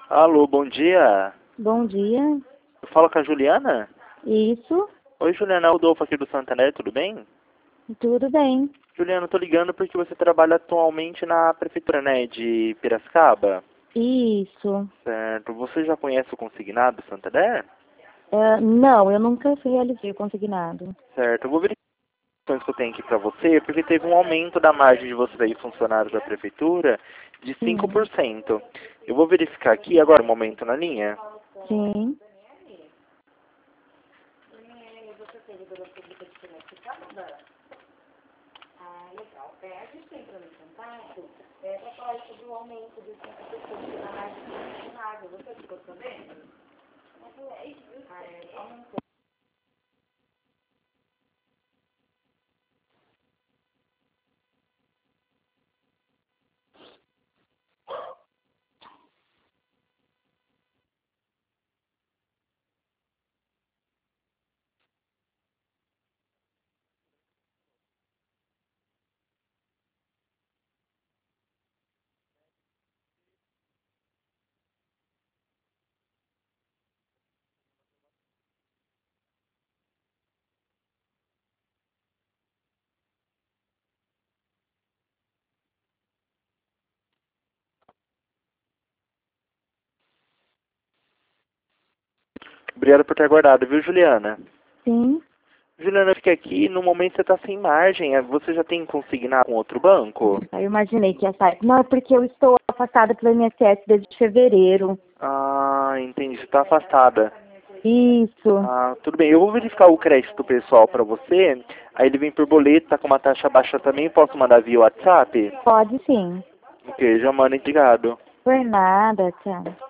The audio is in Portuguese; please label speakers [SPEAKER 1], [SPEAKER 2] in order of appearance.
[SPEAKER 1] Alô, bom dia.
[SPEAKER 2] Bom dia.
[SPEAKER 1] Eu falo com a Juliana?
[SPEAKER 2] Isso,
[SPEAKER 1] Oi, Juliana, é o Rodolfo aqui do Santander, tudo bem?
[SPEAKER 2] tudo bem.
[SPEAKER 1] Juliana, eu tô ligando porque você trabalha atualmente na prefeitura, né, de Piracicaba,
[SPEAKER 2] Isso.
[SPEAKER 1] certo? Você já conhece o consignado do Santander?
[SPEAKER 2] Não, eu nunca realizei o consignado.
[SPEAKER 1] Certo, eu vou verificar as informações que eu tenho aqui pra você, porque teve um aumento da margem de vocês aí, funcionários da prefeitura, de
[SPEAKER 2] Sim.
[SPEAKER 1] 5%. Eu vou verificar aqui agora, um momento na linha.
[SPEAKER 2] Sim.
[SPEAKER 1] Obrigado por ter aguardado, viu, Juliana?
[SPEAKER 2] Sim.
[SPEAKER 1] Juliana, fica aqui, no momento você está sem margem. Você já tem consignado com outro banco?
[SPEAKER 2] Eu imaginei que ia sair. Não, é porque eu estou afastada pelo INSS desde fevereiro.
[SPEAKER 1] Ah, entendi. Você está afastada.
[SPEAKER 2] Isso.
[SPEAKER 1] Ah, tudo bem. Eu vou verificar o crédito pessoal para você. Aí ele vem por boleto, tá com uma taxa baixa também. Posso mandar via WhatsApp?
[SPEAKER 2] Pode sim.
[SPEAKER 1] Ok, já mando, obrigado.
[SPEAKER 2] Por nada, tchau.